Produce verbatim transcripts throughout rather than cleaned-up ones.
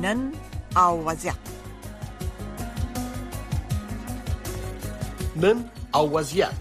نن او وضعیت. نن او وضعیت.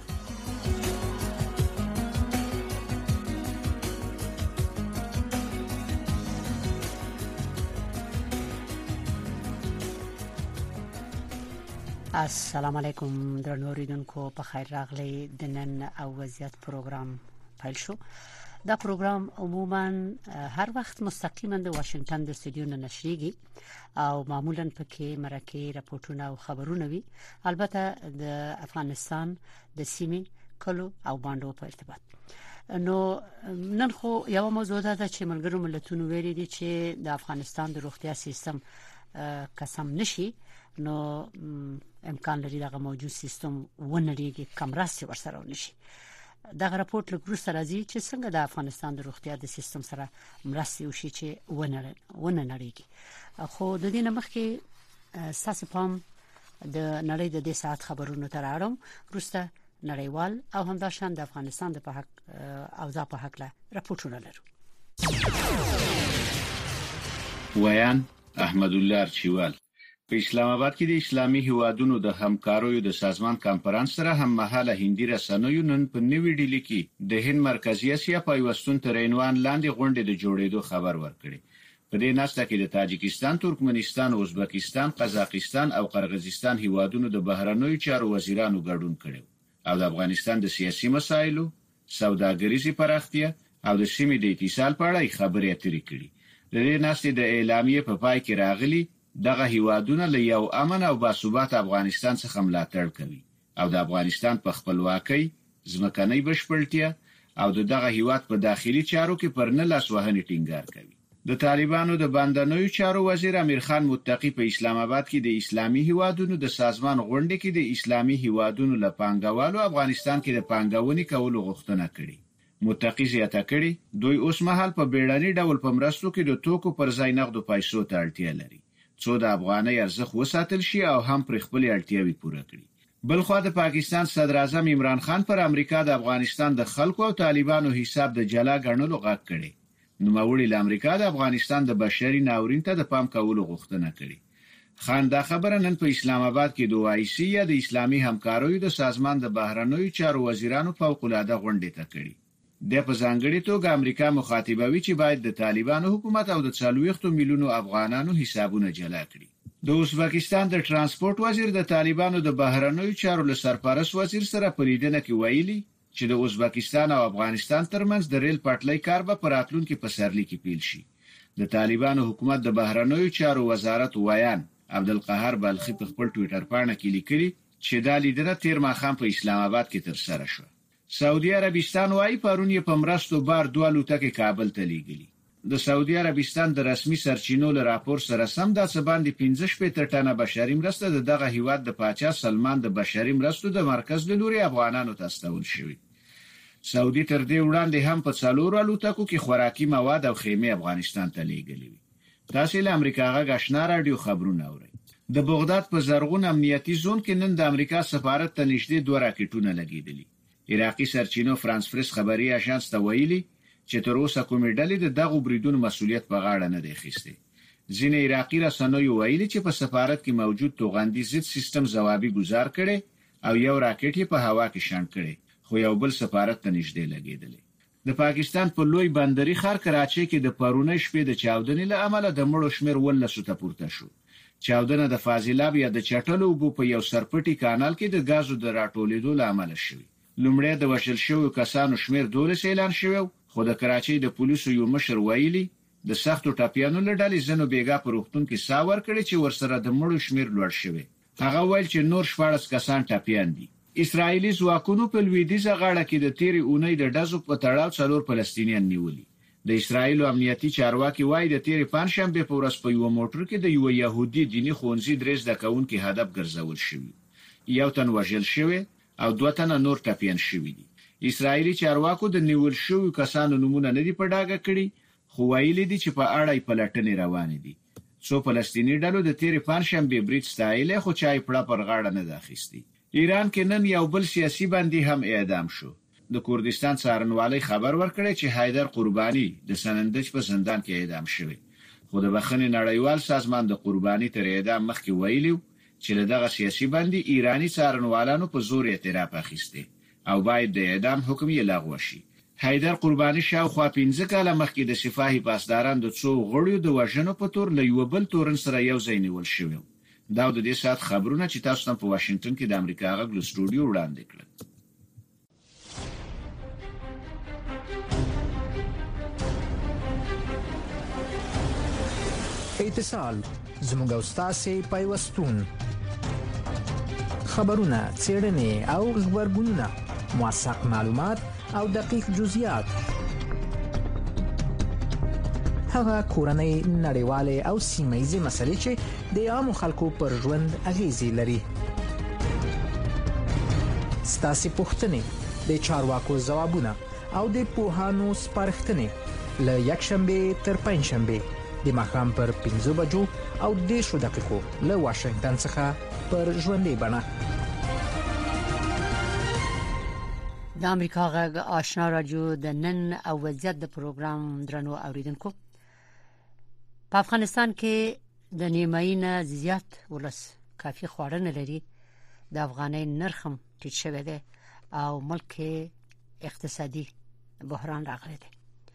السلام علیکم درنو اوریدونکو، په خیر راغلی. د نن او وضعیت پروګرام پیل شو. دا پروګرام عموما هر وخت مستقیما د واشنگټن د استودیو نه نشریږي او معمولا پکې مرکه راپورټونه او خبرونه وي، البته د افغانستان د سیمې کلو او باندو په ارتباط. نو نن خو یو موضوع ده چې ملګرو ملتونو ویلي دي چې د افغانستان د روغتیا سیستم قسم نشي، نو امکان لري دغه موجود سیستم ونړیږي، کم راسي ورسره ونشي. دغه راپورټ لګرو سره راځي چې څنګه د افغانستان د روغتیا د سیستم سره مرستي وشي چې ونه ونه نړیږي. خو د دې مخکې ساسي پام د نړۍ د دې ساعت خبرونو تر اړم روسته نړیوال او همداشان د افغانستان د په حق او ځا په حق له راپورټونه لرو. ویان احمد الله ارچیوال په اسلام آباد کې د اسلامي هیوادونو د همکاریو د سازمان کانفرنس سره هم مهاله هندي رسنیو نن په نوې ډیلي کې د هند مرکزی اسیا پیوستون تر عنوان لاندې غونډې د جوړېدو خبر ورکړي. په دې ناسته کې د تاجکستان، ترکمنستان، ازبکستان، قزاقستان او قرغیزستان هیوادونو د بهرنیو چارو وزیرانو ګډون کړي او د افغانستان د سیاسي مسایلو، سوداګریزي پراختیا او د سیمې د اتصال په اړه خبرې اترې کړي. د دې ناسته د اعلامیې په پای کې راغلي دغه هیوادونه له یو امن او باثبات افغانستان څخه ملاتړ کوي او د افغانستان په خپلواکۍ، ځمکنۍ بشپړتیا او دغه هیواد په داخلي چارو کې پر نه لاس وهنې ټینګار کوي. د طالبانو د باندنیو چارو وزیر امیر خان متقی په اسلام آباد کې د اسلامي هیوادونو د سازمان غونډې کې د اسلامي هیوادونو له پانګوالو افغانستان کې د پانګونې کولو غوښتنه کړې. متقی زیاته کړي دوی اوس مهال په بیړني ډول په مرستو کې د توکو پر ځای نقدو پیسو ته اړتیا لري څو د افغانۍ ارزښت وساتل شي او هم پر خپل اړتیاوې پوره کړي. بل خو د پاکستان صدر اعظم عمران خان پر امریکا د افغانستان د خلکو او طالبانو حساب د جلا ګڼلو غږ کړي. نو موري له امریکا د افغانستان د بشري ناورین ته د پام کولو غوښتنه کړي. خان دا خبره نن په اسلام آباد کې د اوایسي یا د اسلامي همکاریو د سازمان د بهرنیو چارو وزیرانو فوق العاده غونډې ته کړي. د په ځانګړي توګه امریکا مخاطبوي چې باید د طالبانو حکومت او د څلوېښت میلیونو افغانانو حسابونه جلا کړي. د ازبکستان د ترانسپورت وزیر د طالبانو د بهرنیو چارو له سرپرست وزیر سره په لیدنه کې ویلي چې د ازبکستان او افغانستان ترمنځ د ریل پټلۍ کار به پر راتلونکي پسرلي کې پیل شي. د طالبانو حکومت د بهرنیو چارو وزارت ویان عبدالقهار بلخي په خپل ټوئیټر باندې کې لیکلي چې دا لیدنه تیر ماښام په اسلام آباد کې ترسره شوه. سعودي عربستان وايي پرون یې په مرستو بار دوه الوتکې کابل ته لیږلي. د سعودي عربستان د رسمي سرچینو له راپور سره سم د څه باندې پنځه شپږ ټنه بشري مرسته د دغه هیواد د پاچا سلمان د بشري مرستو د مرکز له لوري افغانانو ته استول شوی. سعودي تر دې وړاندې هم په څلور الوتکو کې خوراکي مواد او خیمه افغانستان ته لیږلي وي. تاسو له امریکا غږ آشنا رادیو خبرونه اورئ. د بغداد په زرغون امنیتي زون کې نن د امریکا سفارت ته نږدې دوه راکټونه لګیدلي. عراقي سرچینو فرانس پریس خبري اژانس ته ویلي چې تر اوسه کومې ډلې د دغه بریدونو مسؤلیت په غاړه نه دی اخیستی. ځینې عراقي رسنیو ویلي چې په سفارت کې موجود توغندي ضد سیستم ځوابي گزار کړي او یو راکټ یې په هوا کې شنډ کړي، خو یو بل سفارت ته نږدې لګیدلی. د پاکستان په لوی بندري ښار کراچۍ کې د پرونی شپې د چاودنې له امله د مړو شمیر ولسو ته پورته شو. چاودنه د فاضلاب یا د چټلو اوبو په یو سرپټي کانال کې د غازو د راټولېدو له امله شوی. لومړی د وژل شویو کسانو شمیر دولس اعلان شوی، خو د کراچۍ د پولیسو یو مشر ویلي د سختو ټاپیانو له ډلې زنو بیګا په روغتون کې ساور کړي چې ورسره د مړو شمیر لوړ شوی. هغه ویل چې نور شپږ کسان ټاپیان دي. اسرایلی ځواکونو په لویدیځه غاړه کې د تیرې اونۍ د ډزو په تړاو څلور فلسطینیان نیولي. د اسرایل امنیتي چارواکي وایي د تیرې پنځشنبه په ورځ په یو موټر کې د یو يهودي دیني ښوونځي درې زده کوونکي هدف ګرځول شوی. یو تن وژل شوی او دوه تنه نور ټاپیان شوی دي. اسرایلی چارواکو د نیول شویو کسانو نمونه نه دي په ډاګه کړي، خو ویلي دي چې په اړه یې پلټنې روانې دي. څو فلسطیني ډلو د تیرې پنځشنبه برید ستایلی، خو چا یې پړه پر غاړه نه ده اخیستې. ایران کې نن یو بل سیاسي بندي هم اعدام شو. د کردستان څارنوالۍ خبر ورکړی چې حیدر قربانی د سنندج په زندان کې اعدام شوی، خو د بخښنې نړیوال سازمان د قرباني تر اعدام مخکې ویلي چې دغه سیاسي بندي ایرانی څارنوالانو په زور اعتراف اخیسته او باید د اعدام حکم یې لغوه شي. حیدر قرباني شاوخوا پنځه کاله مخکې د سپاهي پاسداران د څو غړیو د وژنو په تور له یو بل تورن سره یو ځای نیول شوی. دا د دې سات خبرونه چې تاسو په واشنگټن کې د امریکا غږ له سټوډیو وړاندې کړل. اتصال زموږ استاد پیوستون خبرونه څېړنې او خبرګونونه موثق معلومات او دقیق جزئیات هغه کورنۍ نړیواله او سیمه‌ییزه مسلې چې د عامو خلکو پر ژوند اغیزې لري. ستاسو پوښتنې د چارواکو ځوابونه او د پوهانو سپارښتنې له یکشنبه تر پنځشنبه د ماښام پر پنځه بجو او دېرشو دقیقو له واشنگټن څخه پر ژوندۍ بڼه. د امریکا غږ آشنا رادیو د نن او وضعیت د پروګرام درنو اوریدونکو. په افغانستان کې د نیمایي نه زیات ولس کافي خواړه نه لري. د افغانۍ نرخ هم ټیټ شوی دی او ملک اقتصادي بحران راغلی دی.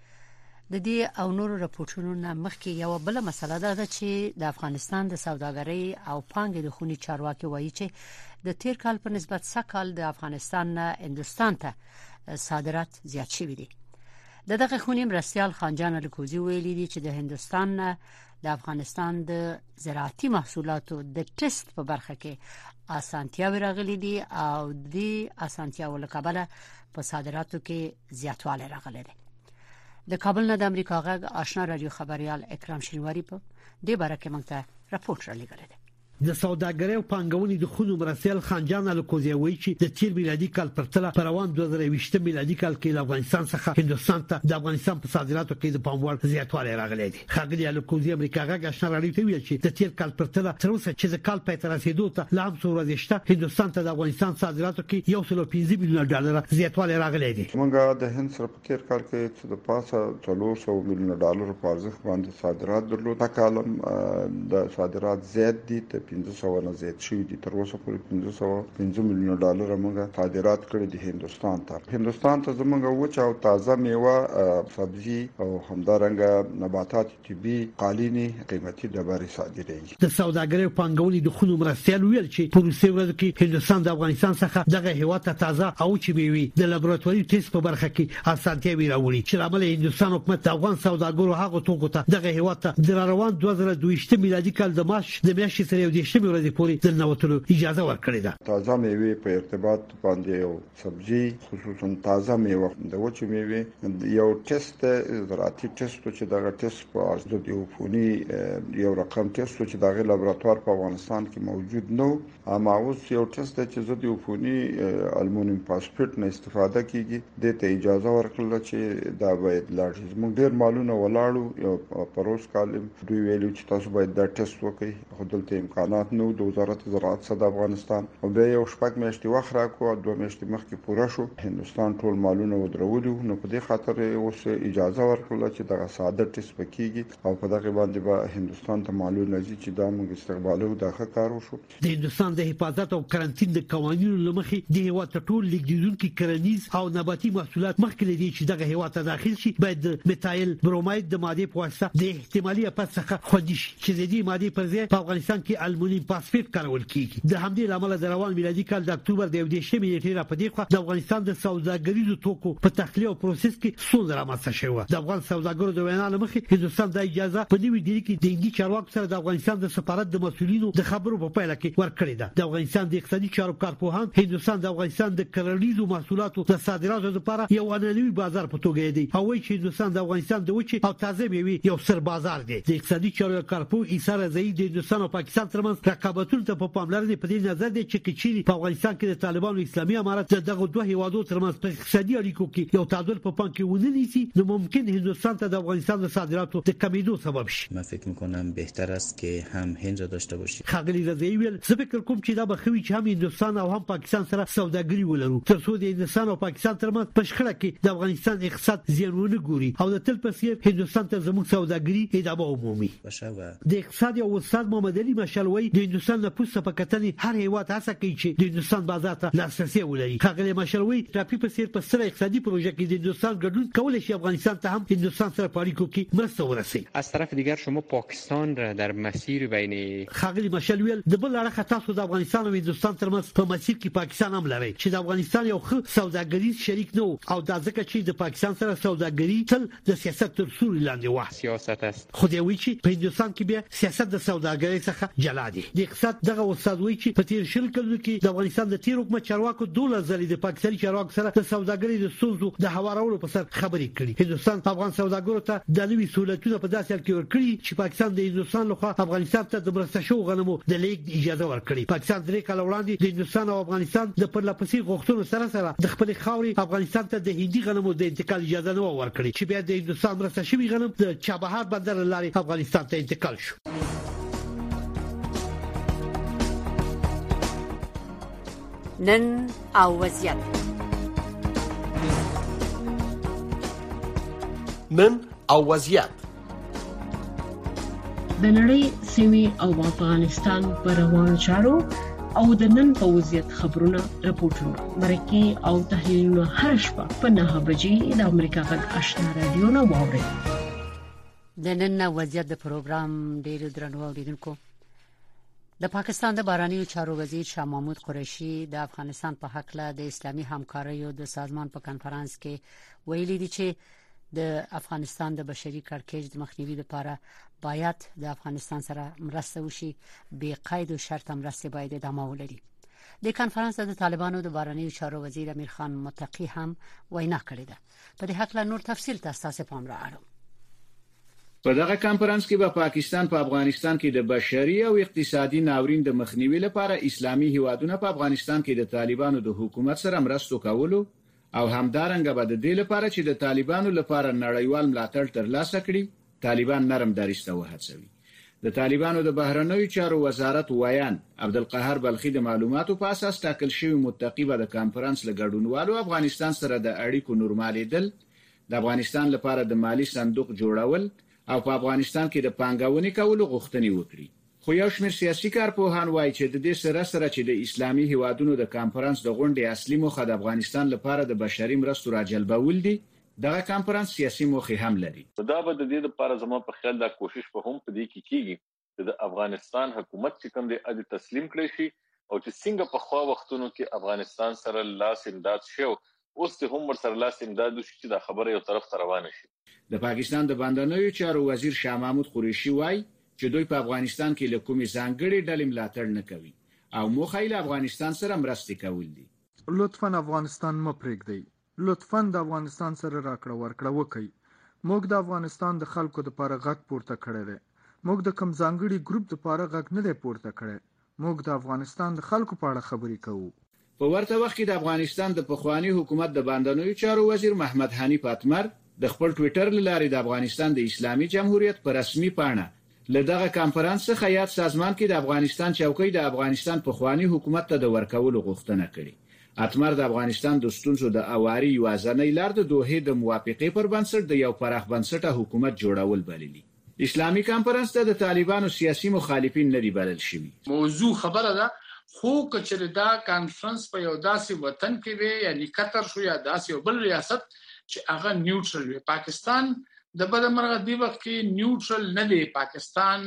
د دې او نورو راپورټونو نه مخکې یو بل مسله ده چې د افغانستان د سوداګرۍ او پانګې د خونی چارواکي وایي چې د تیر کال په نسبت سکهال د افغانستان نه هندستان ته صادرات زیات شوي دي. د دغه خونی مرستیال خانجان الکوزی ویلي دي چې د هندستان نه د افغانستان د زراعتي محصولاتو د ټیسټ په برخه کې اسانتیاوې راغلي دي او د اسانتیاو له کبله په صادراتو کې زیاتوالی راغلی دی. د کابل نه د امریکا غږ آشنا رادیو خبريال اکرام شینواری په دې باره کې موږ ته راپورټ را لېږلی دی. د سوداګرۍ او پانګونې د خونو مرستیال خانجان الکوزی وایي چې د تیر میلادي کال پرتله پر روان دوه زره یوویشت میلادي کال کې د افغانستان څخه هندستان ته د افغانستان په صادراتو کې د پام وړ زیاتوالی راغلی دی. ښاغلي الکوزی امریکا غږ آشنا رادیو ته ویل چې د تیر کال پرتله تر اوسه چې د کال پای ته رسیدو ته لا هم څو ورځې شته هندستان ته د افغانستان صادراتو کې یو سل او پنځه میلیونه ډالر زیاتوالی راغلی دی. موږ د هند سره په تیر کال کې چې د پاسه څلور سوه میلیونه ډالر په ارزښت باندې صادرات درلود. دا کال د صادرات زیات دي ته پنځه سوه نه زیات شوي دي. تر اوسه پورې پنځه سوه پنځه میلیونه ډالر موږ صادرات کړي دي هندستان ته. هندستان ته زموږ وچه او تازه میوه، سبزي او همدارنګه نباتات طبي قالینی قیمتي ډبرې صادریږي. د سوداګرۍ او پانګونې د خونو مرستیال ویل چې په روسي ورځ کې هندستان د افغانستان څخه دغه هیواد ته تازه او چې میوي د لابراتواري ټیسټ په برخه کې اسانتیاوې راوړي چې عمل هندستان حکومت د افغان سوداګرو هغه توکو ته دغه هیواد ته د روان دوه زره دوه میلادي کال د مارچ د میاشتې سره یو د شپږ ورځې پورې د نوتلو اجازه ورکړې ده. تازه میوه په ارتباط باندې او سبزي خصوصا تازه میوه د وچو میوه یو ټیسټ زراعتي ټیسټ چې دغه ټیسټ په اساس د یوفونی یو رقم ټیسټ چې دغه لابراتوار په افغانستان کې موجود نو، اما اوس یو ټیسټ چې د یوفونی المونیم فاسفیټ نه استفاده کیږي د ته اجازه ورکړل چې دا باید لاړ شي. موږ ډیر مالونه ولاړو یو پروس کال دوی ویلو چې تاسو باید دا ټیسټ وکړئ، خو دلته امکانات نو د وزارت زراعت څخه د افغانستان او بیا یو شپږ میاشتې وخت راکو، دوه میاشتې مخکې پوره شو. هندستان ټول مالونه ودرولو نو په دې خاطر اوس اجازه ورکړل چې دغه ساده ټیسټ وکړي او په دغه باندې به هندستان ته مالونه ځي چې دا موږ استقبالو دغه کار وشو. د هندستان د حفاظت او کرنټین د قوانینو لمخې د هیواد ټول لیږدونکو کرنیز او نباتي محصولات مخکې لري چې دغه هیواد ته داخل شي باید میتایل بروماید د ماده په واسطه د احتمالي افت څخه خوندي شي چې د دې ماده پر ځای په افغانستان کې المونیم فاسفیټ کارول کیږي. د همدې لامل د روان میلادي کال د اکتوبر د یو دیشمې نیټې را پدې خو د افغانستان د سوداګریزو توکو په تخلیه او پروسس کې ستونزه رامنځته شوه. د افغان سوداګرو د وینا لمخې هندستان د اجازه په نوي ډیری کې د انګلیس چارواکو سره د افغانستان د سفارت د مسؤلینو د خبرو په پیل کې ورکړی ده. د افغانستان د اقتصادي چارو کارپوهان هندستان د افغانستان د کرنیزو محصولاتو د صادراتو لپاره یو عنعنوي بازار په توګه دی او وایي چې هندستان د افغانستان د وچې او تازه میوې یو سر بازار دی. د اقتصادي چارو کارپوه ایثار زئی د هندستان او پاکستان ترمنځ ترمنځ رقابتونو ته په پاملرنې په دې نظر دی چې کچيري په افغانستان کې د طالبانو اسلامي امارت دغه دوه هیوادو ترمنځ په اقتصادي اړیکو کې یو تعادل په پام کې ونه نیسي نو ممکن هندوستان ته د افغانستان د صادراتو د کمیدو سبب شي. من فکر میکنم بهتر است که هم هند را داشته باشیم. خاغلی رضایی ویل زه فکر کوم چې دا به خوي چې هم هندوستان او هم پاکستان سره سوداګري ولرو ترڅو د هندوستان او پاکستان ترمنځ په شخړه کې د افغانستان اقتصاد زیانونه ګوري او د تل په څیر هندوستان ته زموږ سوداګري ادامه ومومي. د اقتصاد او استاد محمد علي مشالوي د هندوستان نه پوسه په کتنې هر هیواد هڅه کوي چې د هندوستان بازار ته لاسرسي ولري. خاغلی مشالوي ټاپي په څیر په سره اقتصادي پروژه کې د هندوستان ګډون کولای شي افغانستان ته هم هندوستان سره په اړیکو کې مرسته ورسوي. از طرف دیگر شما پاکستان را در مسیر بین خاغلی مشالوي د بل اړخ تاسو د افغانستان او هندوستان ترمنځ په مسیر کې پاکستان هم لري چې د افغانستان یو ښه سوداګریز شریک نه او د ځکه چې د پاکستان سره سوداګري تل د سیاست تر سوري لاندې و سیاست است. خو دی وی چې په هندوستان کې بیا سیاست د سوداګرۍ څخه جلا دی. د اقتصاد دغه استاد وی چې په تیر شل کلونو کې د افغانستان د تیر حکومت چارواکو دوله ځلې د پاکستاني چارواکو سره د سوداګرۍ د ستونزو د هوارولو په سر خبرې کړې. هندوستان افغان سوداګرو ته د نوي سہولتونو په داسې حال کې ورکړي چې پاکستان د هندوستان لخوا افغانستان ته د مرسته شو غنمو د لیږد اجازه ورکړي. پاکستان درې کال وړاندې د هندوستان او افغانستان د پرلپسې غوښتنو سره سره د خپل خاوري افغانستان ته د هندي غنمو د انتقال اجازه نه ورکړي چې بیا د هندوستان مرسته شوی غنم د چابهار بندر لارې افغانستان ته انتقال شو. نن او وضعیت نن او وضعیت د نړۍ سیمې او افغانستان پر روانو چارو او د نن په وضعیت خبرونه راپورټونه مرکه او تحلیلونه هر شپه په نه بجې د امریکا غږ آشنا رادیو نه واوري. د نن وضعیت د پروګرام ډیرو درنو اوریدونکو د پاکستان د بهرنیو چارو وزیر شاه محمود قریشي د افغانستان په حق له د اسلامي همکاریو د سازمان په کانفرنس کې ویلي دي چې د افغانستان د بشري کړکېچ د مخنیوي لپاره باید د افغانستان سره مرسته وشي بې قید او شرط مرسته باید ادامه ولري. د کانفرنس د طالبانو د بهرنیو چارو وزیر امیر خان متقی هم وینا کړې ده. په دې حق له نور تفصیل تاسو پام را اړوم. په دغه کانفرنس کې به پاکستان په افغانستان کې د بشري او اقتصادي ناورین د مخنیوي لپاره اسلامي هیوادونو په افغانستان کې د طالبانو د حکومت سره مرسته کولو او همدارنګه به د دې لپاره چې د طالبانو لپاره نړیوال ملاتړ ترلاسه کړي طالبان نرم دریسته وهڅوي. د طالبانو د بهرنیو چارو وزارت ویان عبدالقهار بلخی د معلوماتو په اساس ټاکل شوی متقی به د کانفرنس لګډونوالو افغانستان سره د اړیکو نورمالیدل، د افغانستان لپاره د مالی صندوق جوړول او په افغانستان کې د پانګونې کولو غوښتنې وکړي. خو یو شمېر سیاسي کارپوهان وایي چې د دې سره سره چې د اسلامي هیوادونو د کانفرنس د غونډې اصلي موخه د افغانستان لپاره د بشري مرستو راجلبول دي، دغه کانفرنس سیاسي موخه هم لري. دا به د دې لپاره زموږ په خیال دا کوشش په هم په دې کې کیږي چې د افغانستان حکومت چې کوم دی اده تسلیم کړي شي او چې څنګه په خوا وختونو کې افغانستان سره لاس امداد شو اوس ته هم سره لاس امداد شي چې دا خبره یو طرف ته روانه شي. د پاکستان د بهرنیو چارو وزیر شاه محمود قریشي وایي چې دوی په افغانستان کې له کومې ځانګړې ډلې ملاتړ نه کوي او موخه یې له افغانستان سره مرسته کول دي. لطفاً افغانستان مه پرېږدئ. لطفاً د افغانستان سره راکړه ورکړه وکړئ. موږ د افغانستان د خلکو لپاره غږ پورته کړی دی. موږ د کم ځانګړي ګروپ لپاره غږ نه دی پورته کړی. موږ د افغانستان د خلکو په اړه خبرې کوو. په ورته وخت کې د افغانستان د پخوانی حکومت د بهرنیو چارو وزیر محمد حنیف اتمر د خپل ټوئیټر لارې د افغانستان د اسلامي جمهوریت په رسمي پاڼه لدغه کانفرنس څخه یاد سازمان کې د افغانستان چوکۍ د افغانستان پخوانی حکومت ته د ورکولو غوښتنه کړې. اتمر د افغانستان د ستونزو د اواري یوازنۍ لار د دوحې د موافقې پر بنسټ د یو پراخ بنسټه حکومت جوړول بللي. اسلامي کانفرنس ته د طالبانو سیاسي مخالفین نه دی بلل شوی. موضوع خبره ده خو کچره دا کانفرنس په یو داسې وطن کې وي یعنی قطر شو یا داسې یو بل ریاست چې هغه نیوټرل وي. پاکستان د بل مرغه دی وخت کې نیوټرل نه دی. پاکستان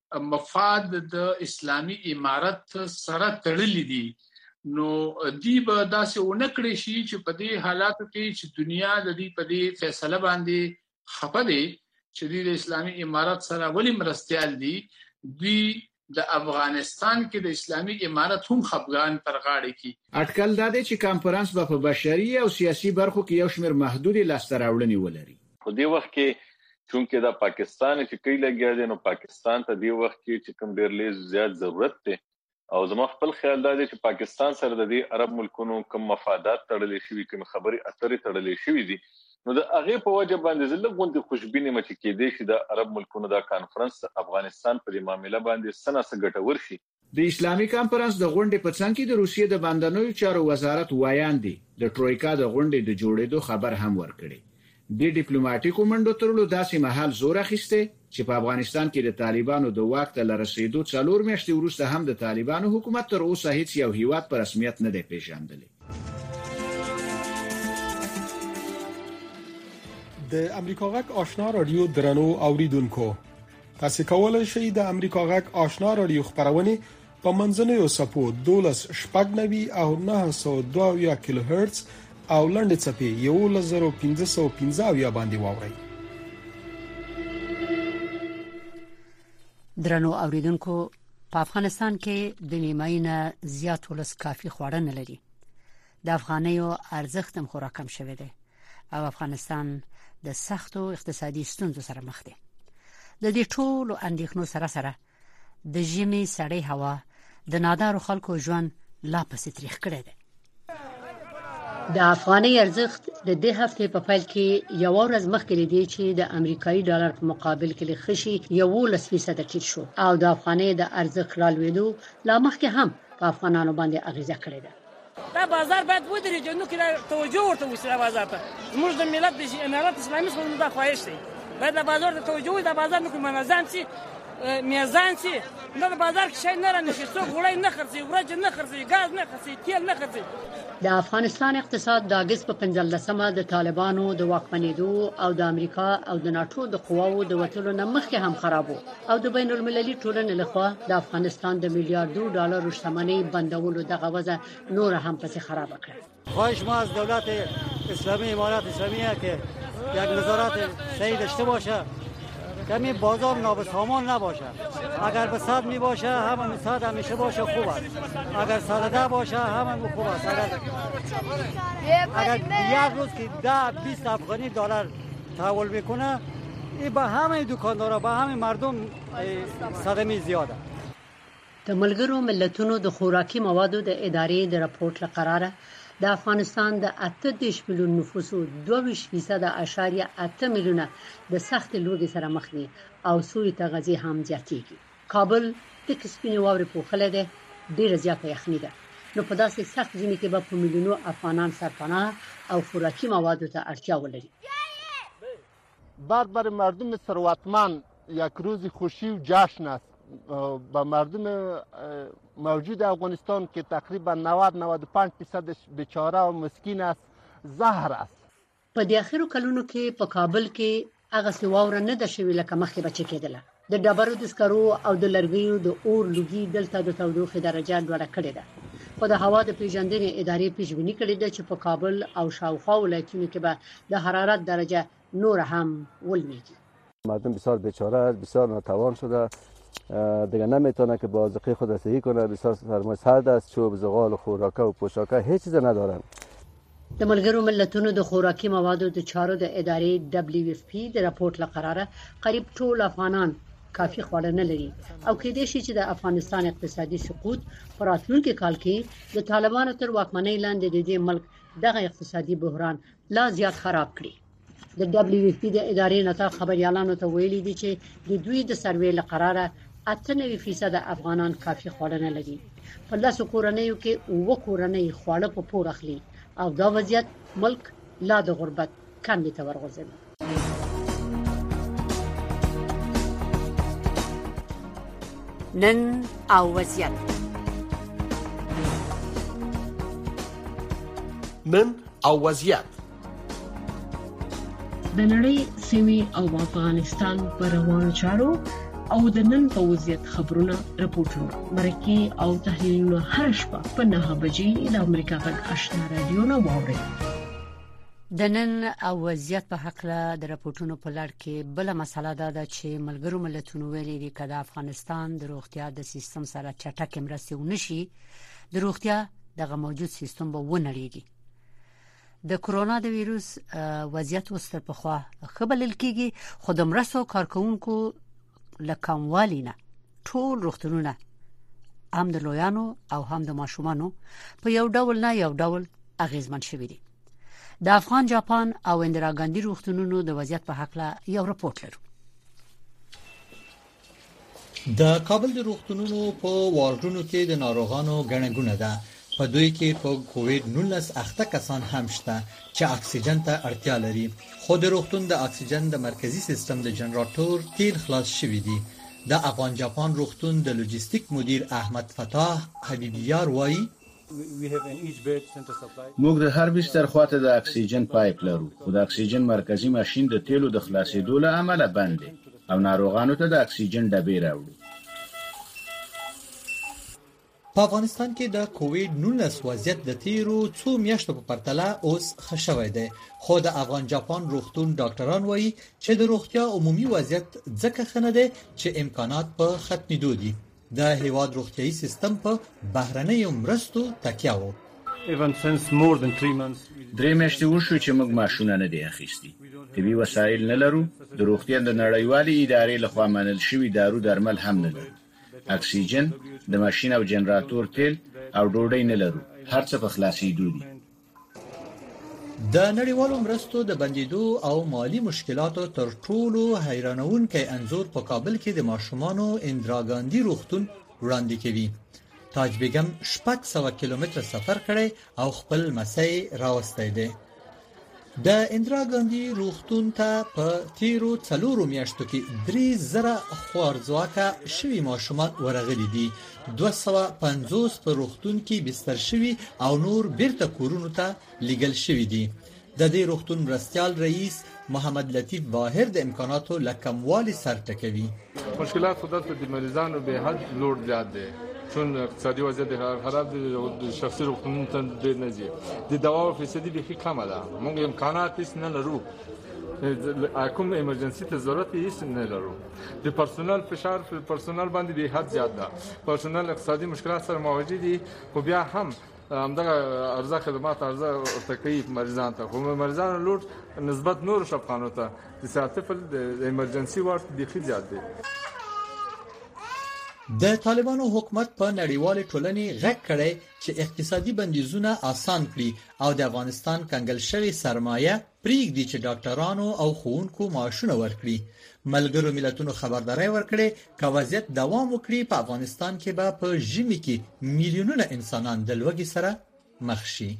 مفاد د اسلامي امارت سره تړلې دي. نو دی به داسې ونکړي شي چې په دې حالاتو کې چې دنیا د دې په دې فیصله باندې خپه دي چې د اسلامي امارت سره ولی مرستيال دي. دوی د افغانستان کې د اسلامي امارت هم خپګان پر غاړه کې. اټکل دا دی چې کانفرنس به په بشري او سیاسي برخو کې یو شمېر محدود لاسته راوړنې ولري. په دې وخت کې چونکه دا پاکستان چې کله لګیا دی نو پاکستان ته دی وخت کې چې کوم ډیر لږ زیات ضرورت دی او زما خپل خیال دا دی چې پاکستان سره د دې عرب ملکونو کوم مفادات تړلې شوي کوم خبري اترې تړلې شوي دي نو د هغه په وجه باندې زله غونډه خوشبينه مچ کې دي چې د عرب ملکونو دا کانفرنس افغانستان په معاملې باندې سناسه ګټور شي. د اسلامي کانفرنس د غونډې په څنګ کې د روسیې د بندنوي چارو وزارت وایاندي د ټرویکا د غونډې د جوړېدو خبر هم ورکړي. د ډیپلوماټیکو منډو ترلو داسې محل زور اخیسته چې په افغانستان کې د طالبانو د واک ته لرسېدو څلور میاشتې وروسته هم د طالبانو حکومت تر اوسه هیڅ یو هیواد په رسمیت نه دی پیژندلی. د امریکا غږ آشنا رادیو درنو اوریدونکو تاسو کولای شئ د امریکا غږ آشنا رادیو خبرونه په منځنوي سپو دولس شپږ نوي او نه سوه دوه کیلو هرتز او لنډ چپی یو لزر پنځه سوه پنځه باندې واورئ. درنو اوریدونکو په افغانستان کې د نیمایي نه زیات ولس کافي خواړه نه لري. د افغانیو ارزښت هم خورا کم شوی دی او افغانستان د سختو اقتصادي ستونزو سره مخ دی. د دې ټولو اندېښنو سره سره د ژمي سړې هوا د نادارو خلکو ژوند لا پسې تریخ کړی دی. د افغاني ارزښت د دې هفته په پیل کې یو ورځ مخکې لیدي چې د امریکایي ډالر په مقابل کې لخشي یوولس فیصد ټیټ شو او د افغاني د ارزښت رالوېدو لا مخکې هم په افغانانو باندې اغیزه کړې ده. دا بازار باید ودرېږي نو کې توجه ورته وشي. بازار ته زموږ د ملت د امارات اسلامي څخه دا خواهش دی باید د بازار ته توجه وي. د بازار نو کې منظم شي میزان شي نو د بازار کې شي نه رانشي څوک وړي نه خرڅي ورځ نه خرڅي ګاز نه خرڅي تیل نه خرڅي. د افغانستان اقتصاد د اگست په پنځلسمه د طالبانو د واکمنېدو او د امریکا او د ناتو د قواو د وټلو نه مخکې هم خراب وو او د بین المللي ټولنې لخوا د افغانستان د میلیارډو ډالرو شتمنۍ بندولو دغه وضع نور هم پسې خراب کړ. خواهش ما از دولت اسلامی امارات اسلامیه که یک نظارت صحیح داشته باشه کمی بازار نابسامان نباشه. اگر به صد می باشه همون صد همیشه باشه خوب است. اگر صد ده باشه همون خوب است. اگر اگر یک روز که ده بیست افغانی دلار تحول میکنه این به همه دکاندارا به همه مردم صدمه زیاده. د ملګرو ملتونو د خوراکي موادو د ادارې د راپورټ لقراره د افغانستان د اته دېرش میلیون نفوسو دوه ویشت فیصد اشاریه اته میلیونه د سخت لوږې سره مخ دي او سوی تغذیه هم زیاتېږي. کابل د کسبینې واورې پوښلې ده ډېره زیاته یخني ده نو په داسې سخت ژمي کې به په میلیونو افغانان سرپناه او خوراکي موادو ته اړتیا ولري. بعد برای مردم ثروتمند یک روز خوشی و جشن است. با مردم موجود افغانستان که تقریبا نود نود و پنج درصد بیچاره و مسکین است زهر است. په د اخرو کلونو کې په کابل کې هغه سواوره نه د شوی لکه مخکې بچ کېدله. د ډبرو د سکرو او د لرګیو د اور لوګي دلته د تودوخې درجه لوړه کړې ده. خو د هوا د پیژندنې ادارې پیشبینی کړې ده چې په کابل او شاوخوا ولایتونو کې به د حرارت درجه نور هم ولویږي. مردم بسیار بیچاره است، بسیار ناتوان شده، دیگه نمیتونه که با رزق خود رسیدگی کنه، بسیار سرمایه سرد است، چوب زغال و خوراکه و پوشاکه هیچ چیز ندارن. د ملګرو ملتونو د خوراکي موادو د چارو د ادارې دبليو اف پی د راپورټ لقراره قریب ټول افغانان کافي خواړه نه لري او کېدای شي چې د افغانستان اقتصادي سقوط پر راتلونکي کال کې د طالبانو تر واکمنۍ لاندې د دې ملک دغه اقتصادي بحران لا زیات خراب کړي. د دبليو اف پی د ادارې نتا خبريالانو ته ویلي دي چې د دوی د سروې لقراره اته نوي فیصد افغانان کافي خواړه نه لري. په لاسو کورنیو کې اوه کورنۍ خواړه په پور اخلي او دا وضعیت ملک لا د غربت کندې ته ورغورځوي. نن او وضعیت نن او وضعیت د نړۍ سیمې او افغانستان پر روانو چارو او د نن په وضعیت خبرونه راپورټونه مرکه او تحلیلونه هر شپه په نه بجې د امریکا غږ آشنا رادیو نه واوري. د نن او وضعیت په حق له د راپورټونو په لړ کې بل مسله ده چې ملګرو ملتونو ویلي دي چې د افغانستان د روغتیا د سیستم سره چټک مرسته ونشي د روغتیا دغه موجود سیستم به ونړیږي. د کرونا د وایروس وضعیت وستر په خوا خبرل کیږي خو د مرستو کارکونکو لکموالینا ټول روغتونونه هم د لویانو او هم د ماشومانو په یو ډول نه یو ډول اغیزمن شوي دي. د افغان جاپان او اندرا ګاندی روغتونونو د وضعیت په حق له یو راپورټ لرو. د کابل د روغتونونو په واردونو کې د ناروغانو ګڼګونه ده. په دوی کې په کووډ نولس اخته کسان هم شته چې اکسیجن ته اړتیا لري. خو د روغتون د اکسیجن د مرکزی سیستم د جنراتور تیل خلاص شوی دی. د افغان جاپان روغتون د لوجستیک مدیر احمد فتاح حبیبیار وایي موږ د هر بستر خواته د اکسیجن پایپ لرو خو د اکسیجن مرکزی ماشين د تیلو د خلاصېدو له امله بند دی او ناروغانو ته د اکسیجن ډبې راوړي. په افغانستان کې د کووډ نولس وضعیت د تیرو څو میاشتو په پرتله اوس ښه شوی دی. خو د افغان جاپان روغتون ډاکټران وایي چې د روغتیا عمومي وضعیت ځکه ښه نه دی چې امکانات په ختمېدو دي. د هیواد روغتیايي سیستم په بهرنیو مرستو تکیه و. درې میاشتې وشو چې موږ ماشونه نه دي اخیستي. طبي وسایل نه لرو. د روغتیا د نړیوالې ادارې لخوا منل شوی دارو درمل هم نه لرو. اکسیجن د ماشين او جنراتور تیل او ډوډۍ نه لرو. هر څه په خلاصېدو دي. د نړیوالو مرستو د بندیدو او مالی مشکلاتو تر ټولو حیرانونکي انځور په کابل کې د ماشومانو اندرا ګاندی روغتون وړاندې کوي. تاج بیگم شپږ سوه کیلومتره سفر کړی او خپل مسای راوستی دی. د اندرا ګاندی روغتون ته په تیرو څلورو میاشتو کې درې زره خوارځواکه شوي ماشومان ورغلي دي. دوه سوه پنځوس په روغتون کې بستر شوي او نور بیرته کورونو ته لیږل شوي دي. د دې روغتون مرستیال رئیس محمد لطیف واحد د امکاناتو له کموالي سر ټکوي. مشکلات خودت د مریضانو به حد لوړ زیات دي چون اقتصادي وضعیت خراب دي او شخصي روغتونونو ته ډېر نه ځي. د دواو فیصدي به کمه ده. موږ امکانات هیڅ نه لرو. کوم ایمرجنسي ته ضرورت هیڅ نه لرو. د پرسونل فشار په پرسونل باندې به حد زیات ده. پرسونل اقتصادي مشکلات سره مواجه دي خو بیا هم همدغه ارزه خدمات ارزه ورته کوي مریضان ته. خو مریضانو لور نسبت نور شفقانو ته د ساتفل د ایمرجنسي وارد بيخي زیات دي. د طالبانو حکومت په نړیوالې ټولنې غږ کړی چې اقتصادي بندیزونه آسان کړي او د افغانستان کنګل شوی سرمایه پریږدي چې ډاکټرانو او ښوونکو معاشونه ورکړي. ملګرو ملتونو خبرداري ورکړي که وضعیت دوام وکړي په افغانستان کې به په ژمي کې میلیونونه انسانان د لوږې سره مخ شي.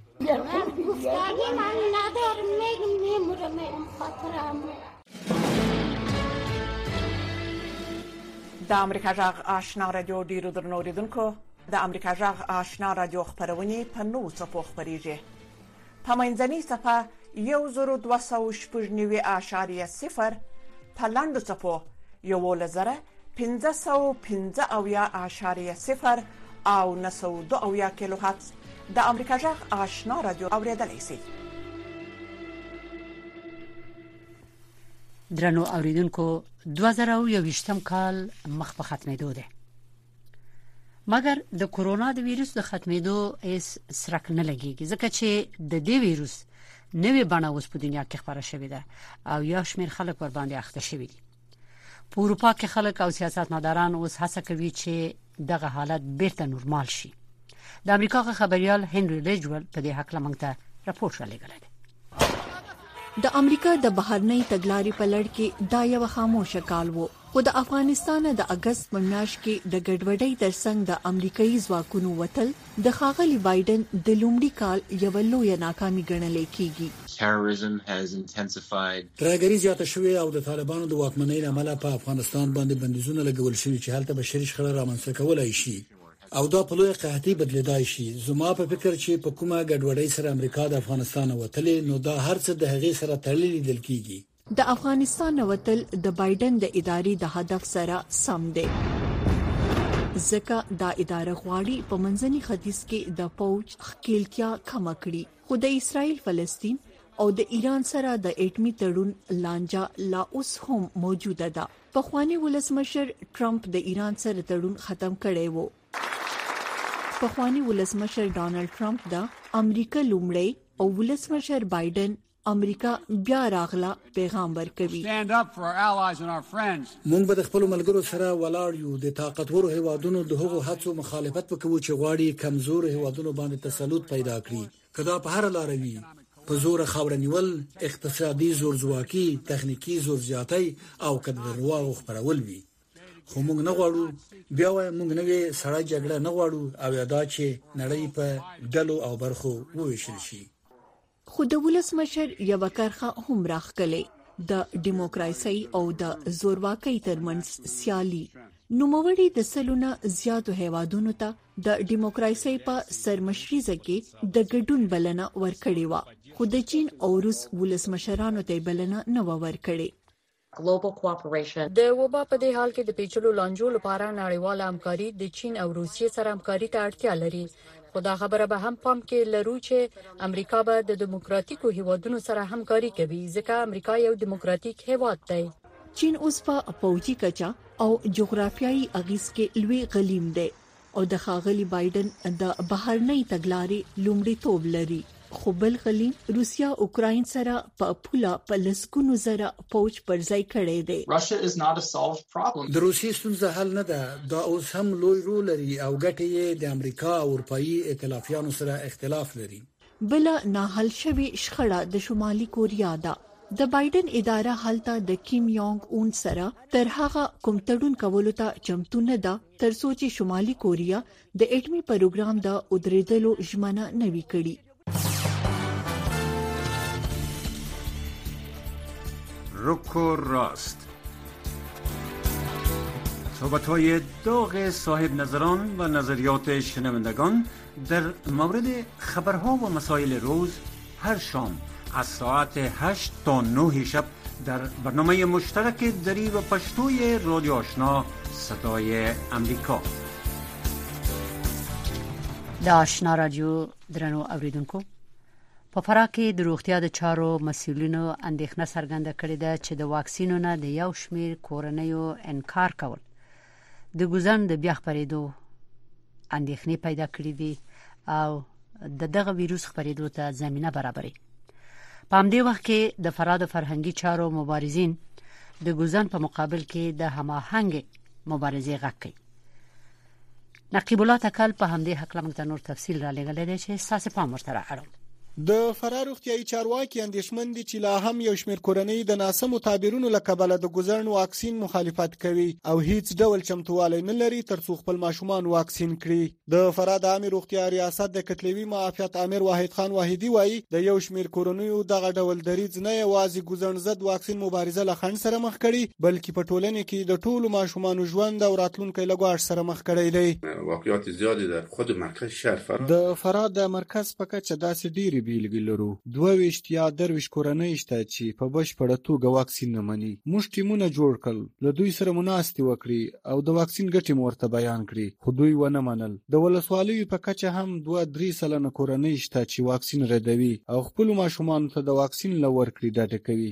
د امریکا جغ آشنا رادیو ډیرو درنو اوریدونکو د امریکا جغ آشنا رادیو خبرونه په نو څپو خبريږي. په منځنۍ صفه یو زرو دوه سوه شپږ نوي اعشاریه صفر په لاندو څپو یو لزره پنځه سوه پنځه اویا اعشاریه صفر او نه سوه دوه اویا کیلو هرتز د امریکا جغ آشنا رادیو اوریدلای شئ. درنو اوریدونکو دوه زره یوویشتم کال مخ په ختمېدو ده. مګر د کرونا د وایروس د ختمېدو هیڅ سرک نه لګیږي ځکه چې د دې وایروس نوې بڼه اوس په دنیا کې خبره شوې ده او یا شمېر خلک ور باندې اخته شوي دي. په اروپا کې خلک او سیاستمداران اوس هڅه کوي چې دغه حالت بیرته نورمال شي. د امریکا خبريال هنري ریجول په دې حق لمنګ ته راپور شلېږلی دی. د امریکا د بهرنۍ تګلارې په لړ کې دا یو خاموشه کال وو خو د افغانستان د اگست په میاشت کې د ګډوډۍ ترڅنګ د امریکایي ځواکونو وتل د ښاغلي بایدن د لومړي کال یو لوی ناکامي ګڼل کېږي. Terrorism has intensified. ترهګري زیاته شوې او د طالبانو د واکمنۍ لامل په افغانستان باندې بندیزونه لګول شوي چې هلته بشري شخړه رامنځته کولای شي او دا په لوی قحطي بدلیدای شي. زما په فکر چې په کومه ګډوډۍ سره امریکا د افغانستان وتلې نو دا هر څه د هغې سره تړلي لیدل کیږي. د افغانستان وتل د بایدن د ادارې د هدف سره سم دی ځکه دا اداره غواړي په منځني ختیځ کې د فوج ښکېلتیا کم کړي. خو د اسرائیل فلسطین او د ایران سره د اټمی تړون لانجه لا اوس هم موجوده ده. پخوانی ولسمشر ټرمپ د ایران سره تړون ختم کړی وو. پخوانی ولسمشر ډانلډ ټرمپ د امریکا لومړی او ولسمشر بایدن امریکا بیا راغلا پیغام ورکوي. مونږ به د خپل ملګرو سره ولاړ یو د طاقتورو هیوادونو د هغو هڅو مخالفت وکړو چې غواړي کمزور هیوادونو باندې تسلط پیدا کړي. کدا په هر لار وي په زور خاور نیول، اقتصادي زورزواکي، تخنیکی زور زیاتی او کډه درواغ خبرول وي. خو موږ نه غواړو بیا وای موږ نه وي سړی جګړه نه غواړو او یادا چې نړۍ په ډلو او برخو وویشل شي. خو د ولسمشر یو کرخه هم راخکلې د دیموکراسي او د زورواکۍ ترمنځ سیالي. نوموړي د سلونه زیاتو هیوادونو ته د دیموکراسي په سرمشریزه کې د ګډون بلنه ورکړې و، خو د چین او روس ولسمشرانو ته بلنه نه و ورکړې. global cooperation د وبا په دې حال کې د پیچلو لانجو لپاره نړیواله همکاري د چین او روسیې سره همکاري ته اړتیا لري. خو دا خبره به هم پام کې لرو چې امریکا به د دیموکراتیکو هیوادونو سره همکاري کوي ځکه امریکا یو دیموکراتیک هیواد دی. چین اوس په پوځي کچا او جغرافیایي اغیز کې لوی غلیم دی او د ښاغلي بایدن د بهرنۍ تګلارې لومړیتوب لري. خو بل غلیم روسیا اوکراین سره په پوله په لسګونو زره پوج پر ځای کړی دی. د روسیې ستونزه حل نه ده، دا اوس هم لوی رول لري او ګټې یې د امریکا او اروپאי ائتلافیانو سره اختلاف لري. بل نه حل شوی شخړه د شمالي کوریا ده. د بایدن اداره هلته د کیم یونګ اون سره تر هغه کوم تړون کولو ته چمتو نه ده تر څو چې شمالي کوریا د اټمي پروګرام د ودرېدلو ژمنه نوي کړي. رک و راست، صحبت‌های داغ صاحب نظران و نظریات شنوندگان در مورد خبرها و مسائل روز هر شام از ساعت هشت تا نه شب در برنامه مشترک دری و پشتوی رادیو آشنا صدای امریکا. د آشنا رادیو درنو اوریدونکو، په فراه کې د روغتیا د چارو مسؤلینو اندېښنه څرګنده کړې ده چې د واکسینو نه د یو شمېر کورنیو انکار کول د ګوزن د بیا خپرېدو اندېښنې پیدا کړې دي او د دغه ویروس خپرېدو ته زمینه برابري. په همدې وخت کې د فراه د فرهنګي چارو مبارزین د ګوزن په مقابل کې د هماهنګ مبارزې غږ کوي. نقیب الله تکل په همدې حق لمن نور تفصیل را لګلې ده چې ساسه پام ورته اړوم. د فرار روغتیايي چارواکي اندېښمن دي چې لا هم یو شمېر کورنۍ د ناسمو تعبیرونو له کبله د ګوزن واکسین مخالفت کوي او هیڅ ډول چمتووالی نه لري ترڅو خپل ماشومان واکسین کړي. د فراه د عامه روغتیا ریاست د کتلوي معافیت امیر واحد خان واحدي وایي د یو شمېر کورنیو دغه ډول دریځ نه یوازې ګوزن ضد واکسین مبارزه له خنډ سره مخ کړي بلکې په ټولنه کې د ټولو ماشومانو ژوند او راتلونکي له ګواښ سره مخ کړي دي. واقعیت زیاتی در خود مرکز شهر فراه د فراه د مرکز په کچه داسې ډېری بیلګې لرو. دوه ویشت یا درویشت کورنۍ شته چې په بشپړه توګه واکسین نه مني. موږ ټیمونه جوړ کړل، له دوی سره مناستې وکړي او د واکسین ګټې مو ورته بیان کړي، خو دوی ونه منل. د ولسوالیو په کچه هم دوه درې سلنه کورنۍ شته چې واکسین ردوي او خپل ماشومان ته د واکسین له ورکړې ډډه کوي.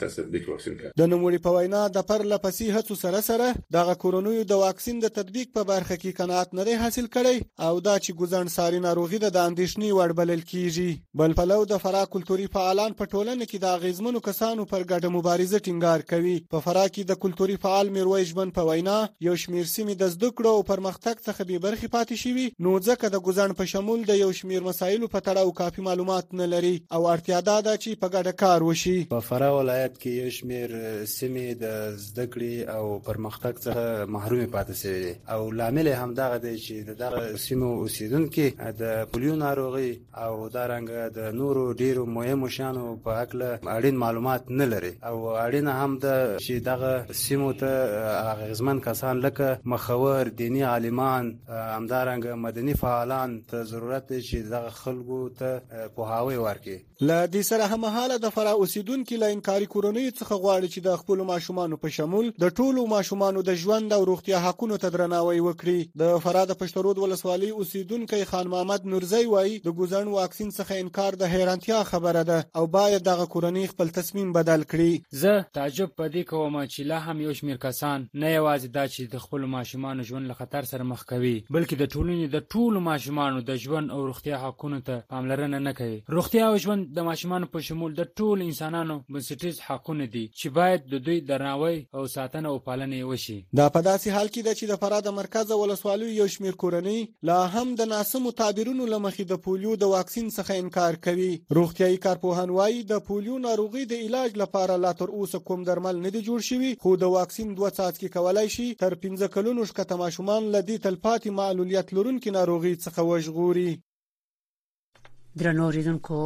د نوموړي په وینا د پرله پسې هڅو سره سره دغه کورنیو د واکسین د تطبیق په برخه کې قناعت نه حاصل کړي او دا چې ګوزن ساري ناروغي د اندېښنې وړ بلل کیږي. بل پلو د فراه کلتوري فعالان په ټولنه کې د اغیزمنو کسانو پر ګډه مبارزه ټینګار کوي. په فراه کې د کلتوري فعال میرویس ژمن په وینا یو شمېر سیمې د زده کړو او پرمختګ څخه بې برخې پاتې شوي، نو ځکه د ګوزن په شمول د یو شمېر مسایلو په تړاو کافي معلومات نه لري او اړتیا ده چې په ګډه کار وشي. په فراه ولایت کې یو شمېر سیمې د زده کړې او پرمختګ څخه محروم پاتې شوي دي او لامل هم دغه دی چې دغه سیمو اوسیدونکي د پولیو ناروغي او دارنګه د نورو ډیرو مهمو شیانو په اړه اړین معلومات نه لري او اړین هم ده چې دغه سیمو ته اغیزمن کسان لکه مخور، دینی عالمان، همدارنګه مدني فعالان ته ضرورت دی چې دغه خلکو ته پوهاوی ورکړي. له دې سره هممهاله د فراه اوسیدونکي له انکاري کورنیو څخه غواړي چې د خپلو ماشومانو په شمول د ټولو ماشومانو د ژوند او روغتیا حقونو ته درناوی وکړي. د فراه د پشترود ولسوالۍ اوسیدونکی خان محمد نورزی وایي د ګوزن واکسین څخه انکار کار د حیرانتیا خبره ده او باید دغه کورنۍ خپل تصمیم بدل کړي. زه تعجب پدې کوم چې لا هم یو شمېر کسان نه یوازې دا چې د خپل ماشومان ژوند له خطر سره مخ کوي بلکې د ټولنې د ټولو ماشومان د ژوند او روغتیا حقونو ته پاملرنه نه کوي. روغتیا او ژوند د ماشومان په شمول د ټولو انسانانو بنسټیز حقونه دي چې باید د دوی درناوی او ساتنه او پالنه وشي. دا په داسې حال کې ده چې د فراه د مرکز ولسوالۍ یو شمېر کورنۍ لا هم د ناسمو تعبیرونو له مخې د پولیو د واکسین څخه انکار کوي. روغتیايي کارپوهان وایي د پولیو ناروغي د علاج لپاره لا تر اوسه کوم درمل نه دي جوړ شوي خو د واکسین دوه څاڅکي کولای شي تر پنځه کلونو ښکته ماشومان له دې تلپاتې معلولیت لرونکي ناروغي څخه وژغوري. درنو اوریدونکو